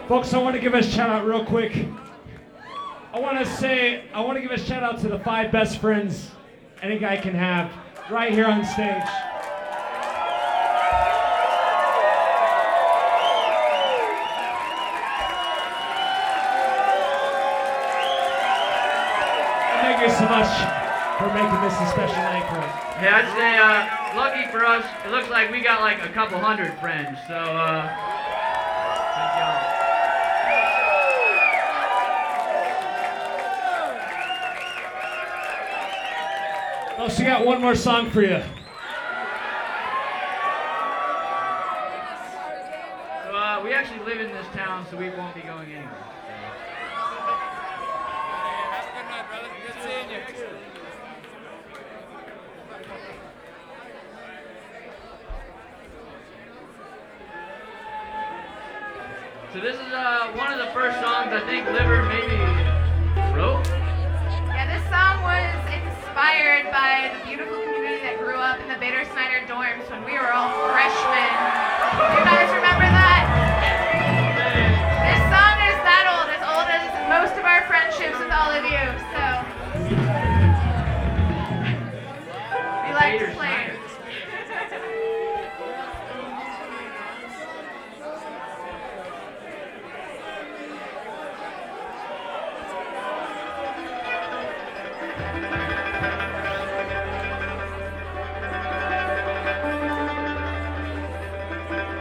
Folks, I want to give a shout out real quick. I want to give a shout out to the 5 best friends any guy can have right here on stage. Thank you so much for making this a special night for us. Yeah, I'd say, lucky for us, it looks like we got like a couple hundred friends, so, thank y'all. Oh, so we got one more song for you. So, we actually live in this town, so we won't be going anywhere. So this is one of the first songs I think Liver maybe wrote. Yeah, this song was inspired by the beautiful community that grew up in the Bader Snyder dorms when we were all freshmen. Do you guys remember that? This song is that old as most of our friendships with all of you. So we like to play